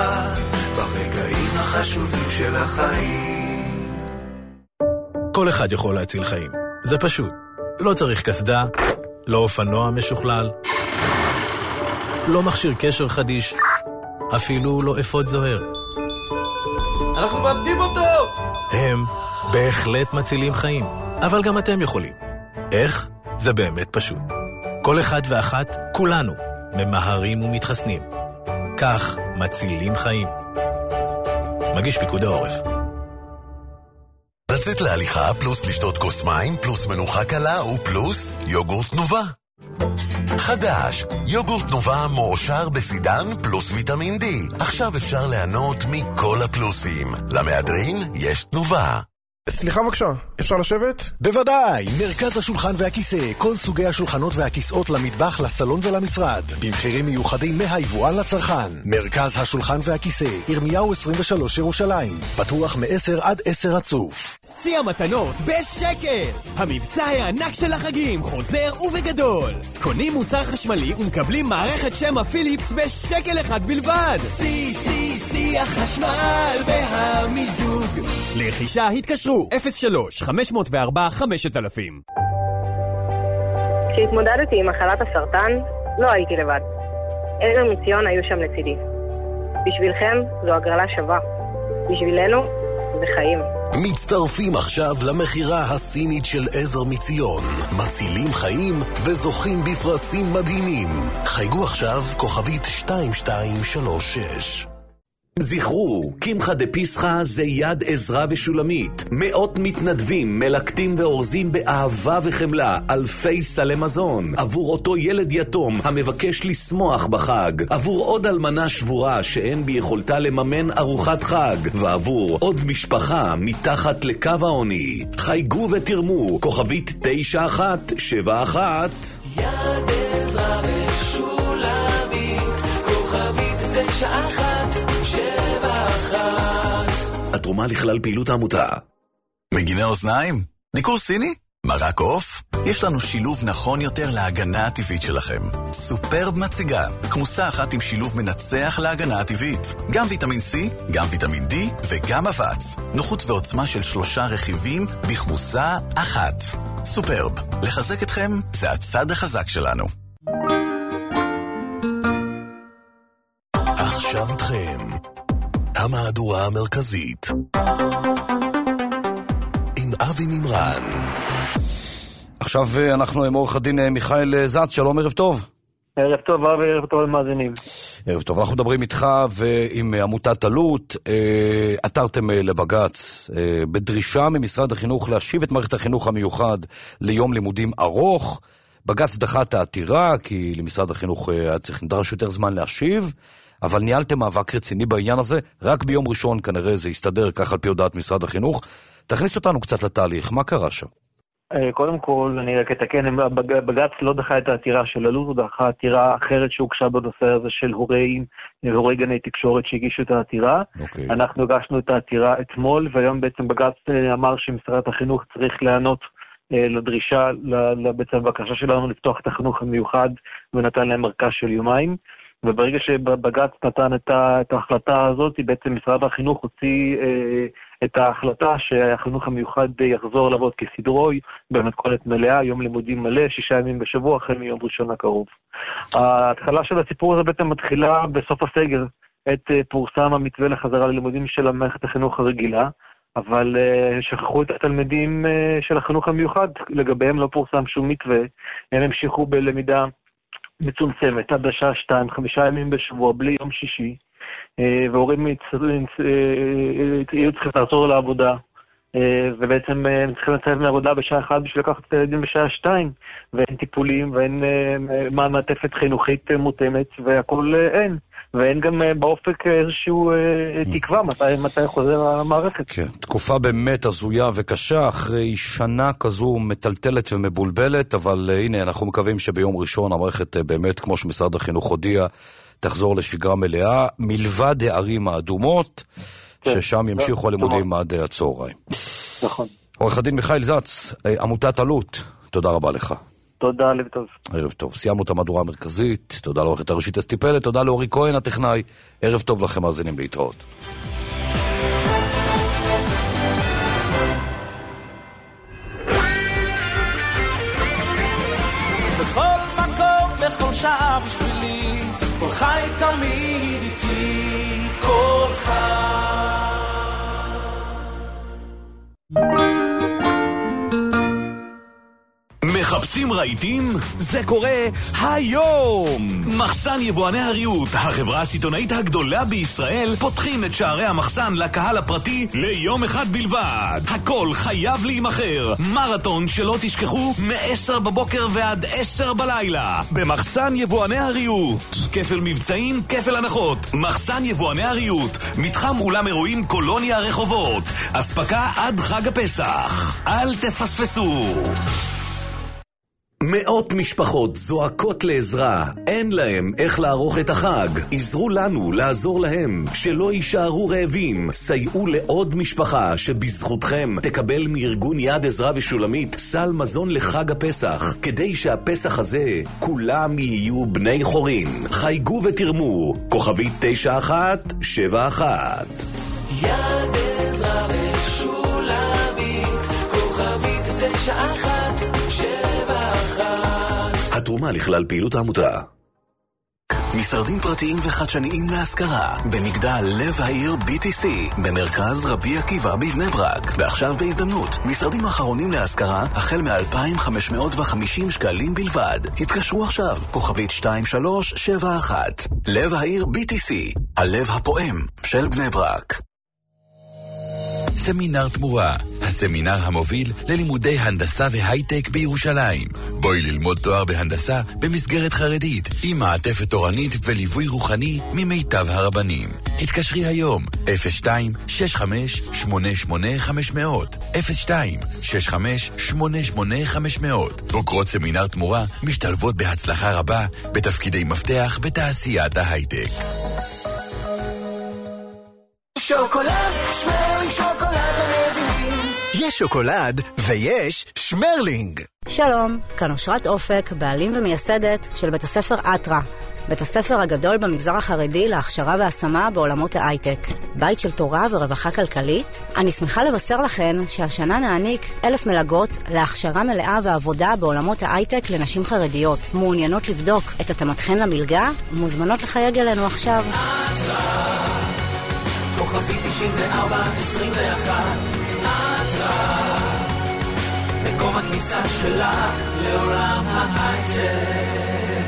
ברגעים החשובים של החיים. כל אחד יכול להציל חיים. זה פשוט. לא צריך כסדה, לא אופנוע משוכלל, לא מכשיר קשר חדיש, אפילו לא אפוד זוהר. אנחנו מאבדים אותו! הם בהחלט מצילים חיים, אבל גם אתם יכולים. איך? זה באמת פשוט. כל אחד ואחת, כולנו, ממהרים ומתחסנים. כך מצילים חיים. מגיש פיקוד העורף. לצאת להליכה פלוס לשתות כוס מים פלוס מנוחה קלה ופלוס יוגורט תנובה. חדש, יוגורט תנובה מועשר בסידן פלוס ויטמין D. עכשיו אפשר ליהנות מכל הפלוסים. למהדרין יש תנובה. סליחה בבקשה, אפשר לשבת? בוודאי, מרכז השולחן והכיסא, כל סוגי השולחנות והכיסאות למטבח, לסלון ולמשרד, במחירים מיוחדים מהיבואן לצרכן. מרכז השולחן והכיסא, ירמיהו עשרים ושלוש ירושלים, פתוח מ-עשר עד עשר רצוף. שיא המתנות בשקל! המבצע הענק של החגים חוזר ובגדול. קונים מוצר חשמלי ומקבלים מערכת שמע פיליפס בשקל אחד בלבד. שיא, שיא, שיא החשמל והמיזוג. לרכישה התקשרו אפס שלוש חמש אפס ארבע חמשת אלפים. כשהתמודדתי עם מחלת הסרטן, לא הייתי לבד. עזר מציון היו שם לצידי. בשבילכם זו הגרלה שווה. בשבילנו זה חיים. מצטרפים עכשיו למחירה הסינית של עזר מציון. מצילים חיים וזוכים בפרסים מדהימים. חייגו עכשיו כוכבית שתיים שתיים שלוש שש. זכרו, קמחא דפסחא זה יד עזרא ושולמית. מאות מתנדבים, מלקטים ואורזים באהבה וחמלה אלפי סלי מזון עבור אותו ילד יתום המבקש לשמוח בחג, עבור עוד אלמנה שבורה שאין ביכולתה לממן ארוחת חג, ועבור עוד משפחה מתחת לקו העוני. חייגו ותרמו כוכבית תשע אחת שבע אחת. יד עזרא ושולמית כוכבית תשע אחת שבע אחת. התרומה לכלל פעילות העמותה. מגיני אוזניים? דיקור סיני? מרק עוף? יש לנו שילוב נכון יותר להגנה הטבעית שלכם. סופרב מציגה, כמוסה אחת עם שילוב מנצח להגנה הטבעית. גם ויטמין C, גם ויטמין D וגם אבץ. נוחות ועוצמה של שלושה רכיבים בכמוסה אחת. סופרב, לחזק אתכם זה הצד החזק שלנו. עכשיו איתכם, המהדורה המרכזית. עם אבי מימרן. עכשיו אנחנו עם עורך הדין מיכאל זץ, שלום, ערב טוב. ערב טוב, אבי, ערב טוב למאזינים. ערב טוב, אנחנו מדברים איתך ועם עמותת עלות. עתרתם לבג"ץ בדרישה ממשרד החינוך להשיב את מערכת החינוך המיוחד ליום לימודים ארוך. בג"ץ דחה את העתירה, כי למשרד החינוך היה צריך נדרש יותר זמן להשיב, אבל ניהלתם מאבק רציני בעניין הזה. רק ביום ראשון כנראה זה יסתדר, כך על פי הודעת משרד החינוך. תכניס אותנו קצת לתהליך, מה קרה שם? קודם כל, אני רק אתקן, בג"ץ לא דחה את העתירה של עלות, הוא דחה עתירה אחרת שהוגשה בנושא הזה של הורי, הורי גני תקשורת שהגישו את העתירה. Okay. אנחנו הגשנו את העתירה אתמול, והיום בעצם בג"ץ אמר שמשרד החינוך צריך לענות לדרישה, בעצם בבקשה שלנו לפתוח את החינוך המיוחד, ונתן להם ארכה של יומיים. וברגע שבג"ץ נתן את ההחלטה הזאת, בעצם משרד החינוך הוציא אה, את ההחלטה שהחינוך המיוחד יחזור לעבוד כסדרו, במתכונת מלאה, יום לימודים מלא, שישה ימים בשבוע, החל מיום ראשון הקרוב. ההתחלה של הסיפור הזה בעצם מתחילה בסוף הסגר, את אה, פורסם המתווה לחזרה ללימודים של מערכת החינוך הרגילה, אבל uh, שכחו את התלמידים uh, של החינוך המיוחד, לגביהם לא פורסם שום מתווה, הם המשיכו בלמידה מצומצמת, עד השעה שתיים, חמישה ימים בשבוע, בלי יום שישי, uh, והורים יהיו צריכים לעצור לעבודה, uh, ובעצם הם צריכים לצאת מעבודה בשעה אחת בשביל לקחת את הילדים בשעה שתיים, ואין טיפולים, ואין uh, מעטפת חינוכית מותאמת, והכל uh, אין. ואין גם באופק איזשהו תקווה מתי, מתי חוזר המערכת. כן, תקופה באמת הזויה וקשה, אחרי שנה כזו מטלטלת ומבולבלת, אבל הנה אנחנו מקווים שביום ראשון המערכת באמת, כמו שמשרד החינוך הודיע, תחזור לשגרה מלאה, מלבד הערים האדומות, כן, ששם ימשיכו הלימודים עד הצהריים. נכון. עורך הדין מיכאל זץ, עמותת עלות, תודה רבה לך. תודה, לב טוב. ערב טוב. סיימנו את המהדורה המרכזית. תודה לעורכת הראשית אסתי פלד, תודה לאורי כהן הטכנאי. ערב טוב לכם מאזינים, להתראות. בכל מקום, בכל שעה בשבילי, כל חי תמיד איתי, כל חי. מחפשים רהיטים? זה קורה היום! מחסן יבואני הריהוט, החברה הסיטונאית הגדולה בישראל, פותחים את שערי המחסן לקהל הפרטי ליום אחד בלבד. הכל חייב להימחר. מרתון שלא תשכחו מ-עשר בבוקר ועד עשר בלילה. במחסן יבואני הריהוט. כפל מבצעים, כפל הנחות. מחסן יבואני הריהוט. מתחם אולם אירועים קולוניה רחובות. אספקה עד חג הפסח. אל תפספסו. מאות משפחות זועקות לעזרה, אין להם איך לערוך את החג. עזרו לנו לעזור להם, שלא יישארו רעבים. סייעו לעוד משפחה שבזכותכם תקבל מארגון יד עזרה ושולמית סל מזון לחג הפסח, כדי שהפסח הזה כולם יהיו בני חורין. חייגו ותרמו, כוכבית תשע אחת שבע אחת. יד עזרה ושולמית, כוכבית תשע אחת שבע אחת. התרומה לכלל פעילות העמותה. משרדים פרטיים וחדשניים להשכרה במגדל לב העיר בי טי סי במרכז רבי עקיבא בבני ברק. ועכשיו בהזדמנות, משרדים אחרונים להשכרה החל מ-אלפיים וחמש מאות וחמישים שקלים בלבד. התקשרו עכשיו, כוכבית שתיים שלוש שבע אחת. לב העיר בי טי סי, הלב הפועם של בני ברק. סמינר תמורה, הסמינר המוביל ללימודי הנדסה והייטק בירושלים. בואי ללמוד תואר בהנדסה במסגרת חרדית, עם מעטפת תורנית וליווי רוחני ממיטב הרבנים. התקשרי היום, אפס שתיים שש חמש שמונה שמונה חמש מאות, אפס שתיים שש חמש שמונה שמונה חמש מאות. בוגרות סמינר תמורה משתלבות בהצלחה רבה בתפקידי מפתח בתעשיית ההייטק. שוקולד, שמר עם שוקולד לנבינים. יש שוקולד ויש שמרלינג. שלום, כאן אושרת אופק, בעלים ומייסדת של בית הספר אטרה, בית הספר הגדול במגזר החרדי להכשרה והשמה בעולמות ההייטק. בית של תורה ורווחה כלכלית. אני שמחה לבשר לכן שהשנה נעניק אלף מלגות להכשרה מלאה ועבודה בעולמות ההייטק לנשים חרדיות. מעוניינות לבדוק את התאמתכן למלגה? מוזמנות לחייג אלינו עכשיו. אטרה, כוכבי תשעים וארבע עשרים ואחת. אטרה, מקום הכניסה שלך לעולם ההייטק.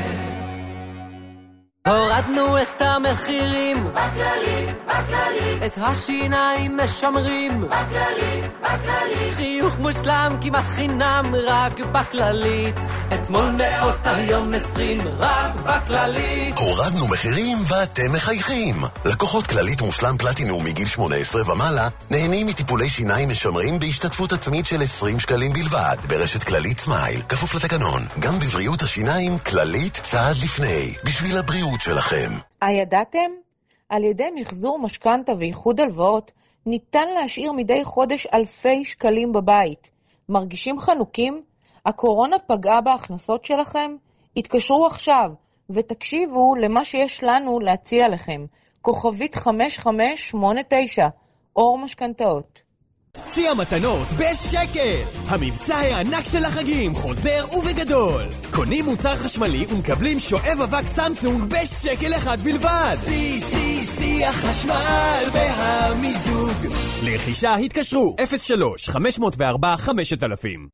הורדנו את המחירים בכללי, בכללי, את השיניים משמרים בכללי, בכללי, חיוך מושלם כמעט חינם רק בכללית, אתמול מאות היום עשרים רק בכללית. הורדנו מחירים ואתם מחייכים. לקוחות כללית מושלם פלטינום מגיל שמונה עשרה ומעלה נהנים מטיפולי שיניים משמרים בהשתתפות עצמית של עשרים שקלים בלבד ברשת כללית סמייל, כפוף לתקנון. גם בבריאות השיניים כללית צעד לפני, בשביל הבריאות שלכם. הידעתם? על ידי מחזור משכנתה ואיחוד הלוואות ניתן להשאיר מדי חודש אלפי שקלים בבית. מרגישים חנוקים? הקורונה פגעה בהכנסות שלכם? התקשרו עכשיו ותקשיבו למה שיש לנו להציע לכם. כוכבית חמש חמש שמונה תשע, אור משכנתאות. שיא המתנות בשקל! המבצע הענק של החגים חוזר ובגדול. קונים מוצר חשמלי ומקבלים שואב אבק סמסונג בשקל אחד בלבד. שיא, שיא, שיא החשמל והמיזוג. לרכישה התקשרו אפס שלוש חמש אפס ארבע חמש אלפים.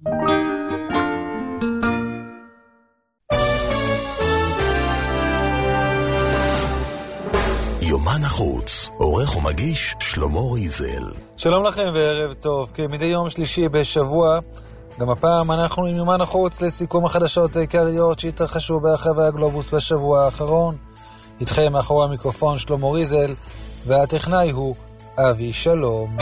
יומן החוץ, עורך ומגיש שלמה ריזל. שלום לכם וערב טוב. כמדי יום שלישי בשבוע, גם הפעם אנחנו עם יומן החוץ לסיכום החדשות העיקריות שהתרחשו ברחבי הגלובוס בשבוע האחרון. איתכם מאחורי המיקרופון שלמה ריזל, והטכנאי הוא אבי שלום.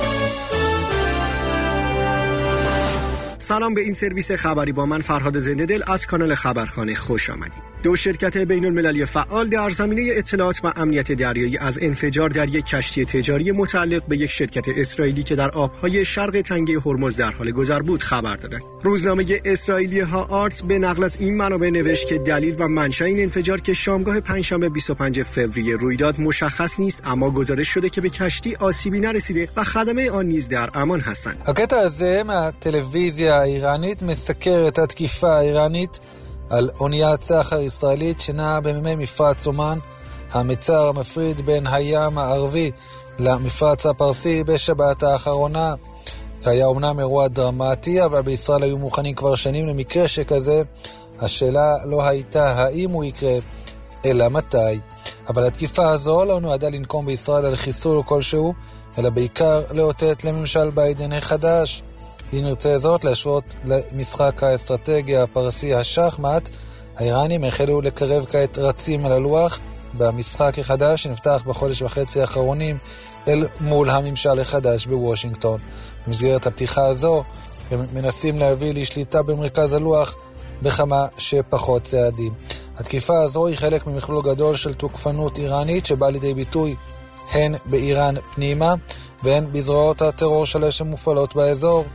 سلام به این سرویس خبری با من فرهاد زنده دل از کانال خبرخانه خوش آمدید. دو شرکت بین المللی فعال در زمینه اطلاعات و امنیت دریایی از انفجار در یک کشتی تجاری متعلق به یک شرکت اسرائیلی که در آبهای شرق تنگه هرمز در حال گذر بود خبر دادند. روزنامه اسرائیلی ها آرتس به نقل از این منابع نوشت که دلیل و منشأ این انفجار که شامگاه پنجشنبه بیست و پنجم فوریه روی داد مشخص نیست، اما گزارش شده که به کشتی آسیبی نرسیده و خدمه آن نیز در امان هستند. הקטע הזה מהטלוויזיה האיראנית מסקר את התקיפה האיראנית על אוניית סחר ישראלית שנעה במימי מפרץ אומן, המצר המפריד בין הים הערבי למפרץ הפרסי בשבת האחרונה. זה היה אומנם אירוע דרמטי, אבל בישראל היו מוכנים כבר שנים למקרה שכזה. השאלה לא הייתה האם הוא יקרה, אלא מתי. אבל התקיפה הזו לא נועדה לנקום בישראל על חיסול כלשהו, אלא בעיקר לאותת לממשל ביידן החדש. אם נרצה זאת להשוות למשחק האסטרטגיה הפרסי השחמט, האיראנים החלו לקרב כעת רצים על הלוח במשחק החדש שנפתח בחודש וחצי האחרונים אל מול הממשל החדש בוושינגטון. במסגרת הפתיחה הזו הם מנסים להביא לשליטה במרכז הלוח בכמה שפחות צעדים. התקיפה הזו היא חלק ממכלול גדול של תוקפנות איראנית שבא לידי ביטוי הן באיראן פנימה והן בזרועות הטרור שלה שמופעלות באזור.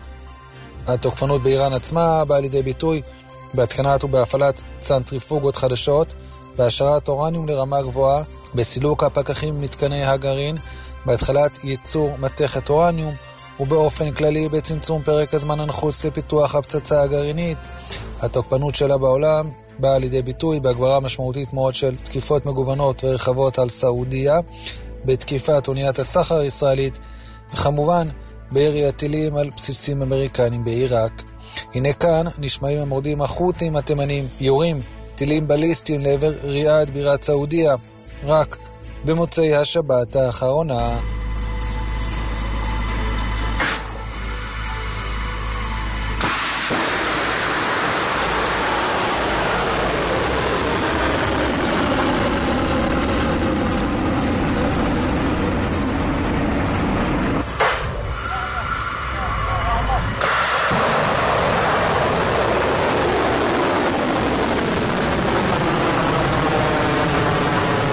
התוקפנות באיראן עצמה באה לידי ביטוי בהתקנת ובהפעלת צנטריפוגות חדשות, בהשארת אורניום לרמה גבוהה, בסילוק הפקחים ממתקני הגרעין, בהתחלת ייצור מתכת אורניום, ובאופן כללי בצמצום פרק הזמן הנחוץ לפיתוח הפצצה הגרעינית. התוקפנות שלה בעולם באה לידי ביטוי בהגברה משמעותית מאוד של תקיפות מגוונות ורחבות על סעודיה, בתקיפת אוניית הסחר הישראלית, וכמובן בירי הטילים על בסיסים אמריקנים בעיראק. הנה כאן נשמעים המורדים החות'ים התימנים יורים טילים בליסטיים לעבר ריאד בירת סעודיה רק במוצאי השבת האחרונה.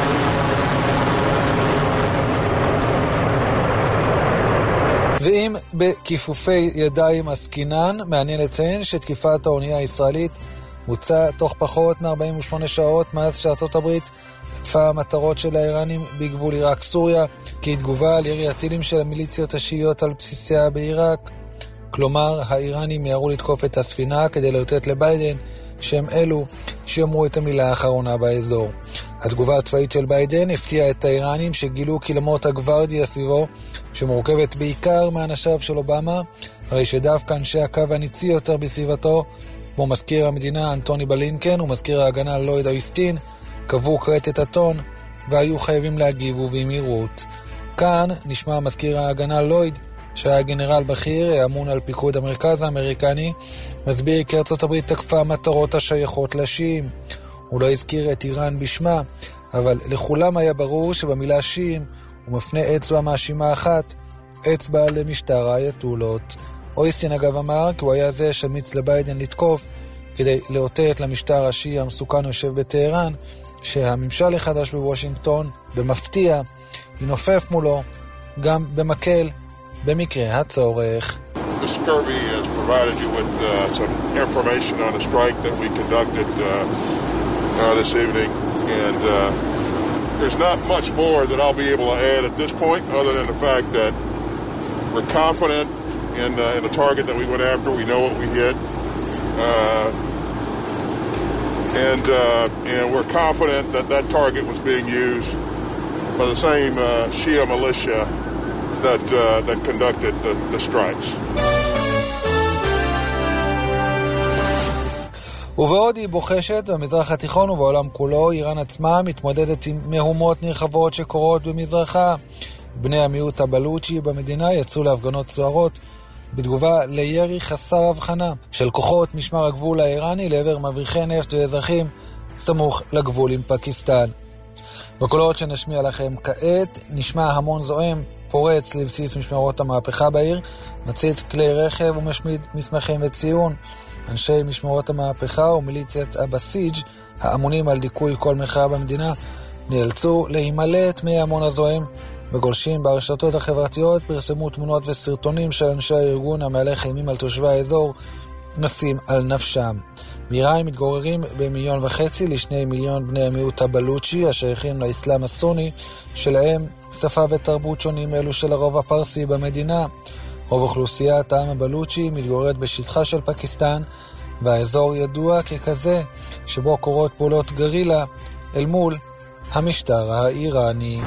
ואם בכיפופי ידיים עסקינן. מעניין לציין שתקיפת האונייה הישראלית בוצעה תוך פחות מ-ארבעים ושמונה שעות מאז שארצות הברית תקפה המטרות של האיראנים בגבול עיראק-סוריה כתגובה על ירי הטילים של המיליציות השיעיות על בסיסיה בעיראק. כלומר, האיראנים מיהרו לתקוף את הספינה כדי לאותת לביידן שהם אלו שיאמרו את המילה האחרונה באזור. התגובה הצבאית של ביידן הפתיעה את האיראנים שגילו כי למרות הגוורדיה סביבו, שמורכבת בעיקר מאנשיו של אובמה, הרי שדווקא אנשי הקו הניצי יותר בסביבתו, כמו מזכיר המדינה אנטוני בלינקן ומזכיר ההגנה לויד אויסטין, קבעו כרת את הטון והיו חייבים להגיב ובמהירות. כאן נשמע מזכיר ההגנה לויד, שהיה גנרל בכיר, אמון על פיקוד המרכז האמריקני, מסביר כי ארצות הברית תקפה מטרות השייכות לשיעים. הוא לא הזכיר את איראן בשמה, אבל לכולם היה ברור שבמילה שיעים הוא מפנה אצבע מאשימה אחת, אצבע למשטר האייתולות. אויסטין אגב אמר כי הוא היה זה שמיץ לביידן לתקוף כדי לאותת למשטר השיעי המסוכן יושב בטהרן, שהממשל החדש בוושינגטון במפתיע ינופף מולו גם במקל במקרה הצורך. Mister Kirby has provided you with uh, some information on a strike that we conducted uh, uh, this evening, and uh, there's not much more that I'll be able to add at this point other than the fact that we're confident in, uh, in the target that we went after. We know what we hit. Uh, and, uh, and we're confident that that target was being used by the same uh, Shia militia that, uh, that conducted the, the strikes. ובעוד היא בוחשת במזרח התיכון ובעולם כולו, איראן עצמה מתמודדת עם מהומות נרחבות שקורות במזרחה. בני המיעוט הבלוצ'י במדינה יצאו להפגנות סוערות בתגובה לירי חסר הבחנה של כוחות משמר הגבול האיראני לעבר מבריחי נפט ואזרחים סמוך לגבול עם פקיסטן. בקולות שנשמיע לכם כעת נשמע המון זועם פורץ לבסיס משמרות המהפכה בעיר, מצית כלי רכב ומשמיד מסמכים וציון. אנשי משמרות המהפכה ומיליציית הבסיג' האמונים על דיכוי כל מחאה במדינה נאלצו להימלט מהמון הזועם, וגולשים ברשתות החברתיות פרסמו תמונות וסרטונים של אנשי הארגון המהלך אימים על תושבי האזור נסים על נפשם. באיראן מתגוררים במיליון וחצי לשני מיליון בני המיעוט הבלוצ'י השייכים לאסלאם הסוני, שלהם שפה ותרבות שונים אלו של הרוב הפרסי במדינה. רוב אוכלוסיית העם הבלוצ'י מתגוררת בשטחה של פקיסטן, והאזור ידוע ככזה שבו קורות פעולות גרילה אל מול המשטר האיראני.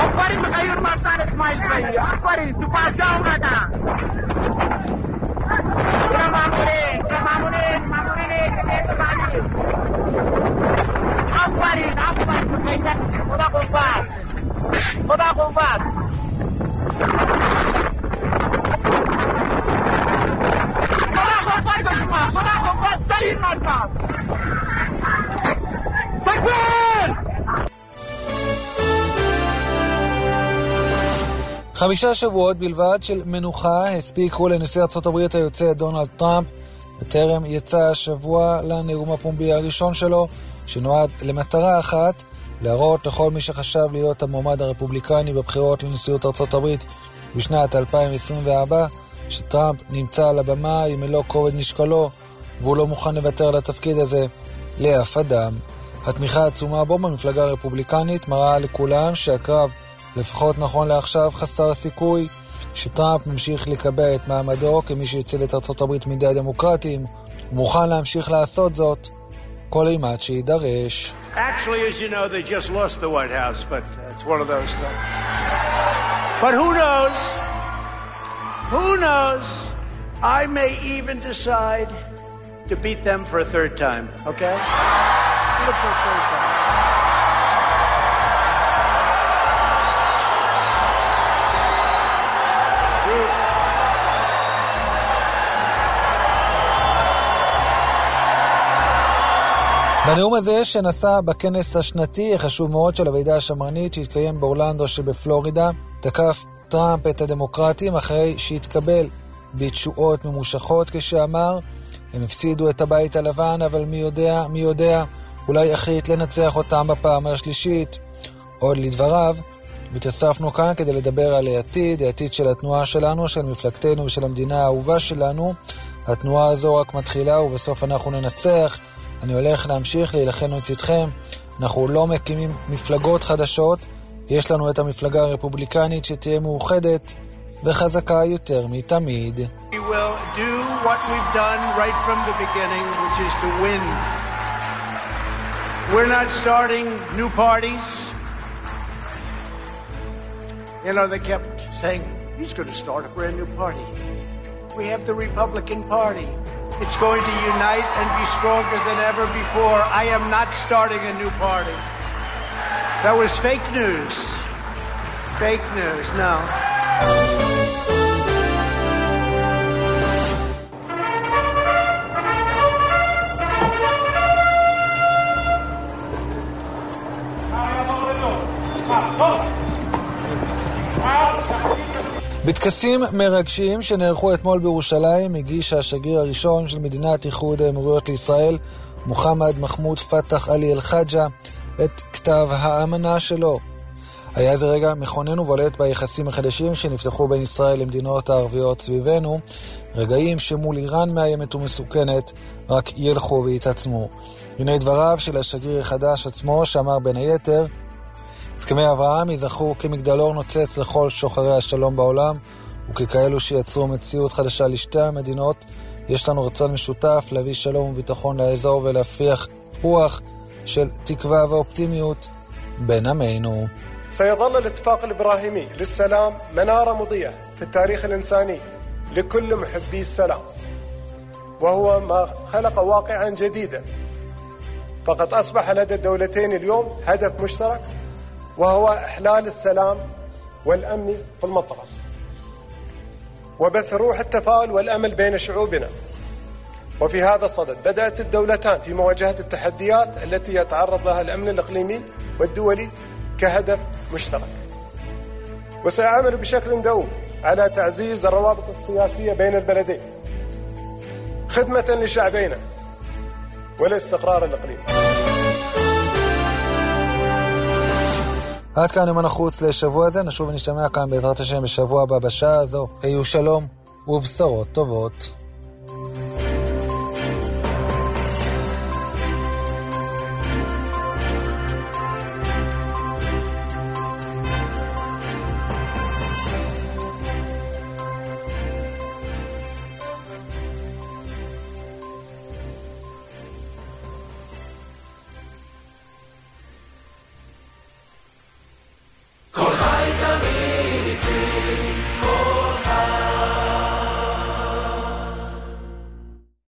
חמישה שבועות בלבד של מנוחה הספיקו לנשיא ארצות הברית היוצא דונלד טראמפ, בטרם יצא השבוע לנאום הפומבי הראשון שלו, שנועד למטרה אחת, להראות לכל מי שחשב להיות המועמד הרפובליקני בבחירות לנשיאות ארצות הברית בשנת אלפיים עשרים וארבע, שטראמפ נמצא על הבמה עם מלוא כובד משקלו, והוא לא מוכן לוותר על התפקיד הזה לאף אדם. התמיכה העצומה בו במפלגה הרפובליקנית מראה לכולם שהקרב, לפחות נכון לעכשיו, חסר סיכוי, שטראמפ ממשיך לקבע את מעמדו כמי שיציל את ארצות הברית מידי הדמוקרטים, ומוכן להמשיך לעשות זאת כל אימת שידרש. Actually, as you know, they just lost the White House, but it's one of those things. But who knows? Who knows? I may even decide to beat them for a third time, okay? For a third time. בנאום הזה שנשא בכנס השנתי החשוב מאוד של הוועידה השמרנית שהתקיים באורלנדו שבפלורידה, תקף טראמפ את הדמוקרטים אחרי שהתקבל בתשואות ממושכות כשאמר, הם הפסידו את הבית הלבן, אבל מי יודע, מי יודע, אולי החליט לנצח אותם בפעם השלישית. עוד לדבריו, התאספנו כאן כדי לדבר על העתיד, העתיד של התנועה שלנו, של מפלגתנו ושל המדינה האהובה שלנו. התנועה הזו רק מתחילה ובסוף אנחנו ננצח. אני הולך להמשיך להילחם לצדכם. אנחנו לא מקימים מפלגות חדשות, יש לנו את המפלגה הרפובליקנית שתהיה מאוחדת וחזקה יותר מתמיד. We will do what we've done right from the beginning, which is to win. We're not starting new parties. You know, they kept saying, he's going to start a brand new party. We have the Republican Party. It's going to unite and be stronger than ever before. I am not starting a new party. That was fake news. Fake news, no. בטקסים מרגשים שנערכו אתמול בירושלים הגיש השגריר הראשון של מדינת איחוד האמירויות לישראל, מוחמד מחמוד פתח עלי אל-חג'ה, את כתב האמנה שלו. היה זה רגע מכונן ובולט ביחסים החדשים שנפתחו בין ישראל למדינות הערביות סביבנו, רגעים שמול איראן מאיימת ומסוכנת רק ילכו והתעצמו. הנה דבריו של השגריר החדש עצמו, שאמר בין היתר, הסכמי אברהם ייזכרו כמגדלור נוצץ לכל שוחרי השלום בעולם, וככאלו שיצרו מציאות חדשה לשתי המדינות. יש לנו רצון משותף להביא שלום וביטחון לאזור ולהפיח רוח של תקווה ואופטימיות בין עמינו. سيظل الاتفاق الإبراهيمي للسلام منارة مضيئة في التاريخ الإنساني لكل محبي السلام، وهو ما خلق واقعا جديدا، فقد أصبح لدى الدولتين اليوم هدف مشترك، وهو إحلال السلام والأمن في المنطقة وبث روح التفاؤل والأمل بين شعوبنا. وفي هذا الصدد بدأت الدولتان في مواجهة التحديات التي يتعرض لها الأمن الإقليمي والدولي كهدف مشترك، وسيعمل بشكل دؤوب على تعزيز الروابط السياسية بين البلدين خدمة لشعبينا والاستقرار الإقليمي. עד כאן יומן החוץ לשבוע הזה, נשוב ונשתמע כאן בעזרת השם בשבוע הבא בשעה הזו. היו שלום ובשורות טובות.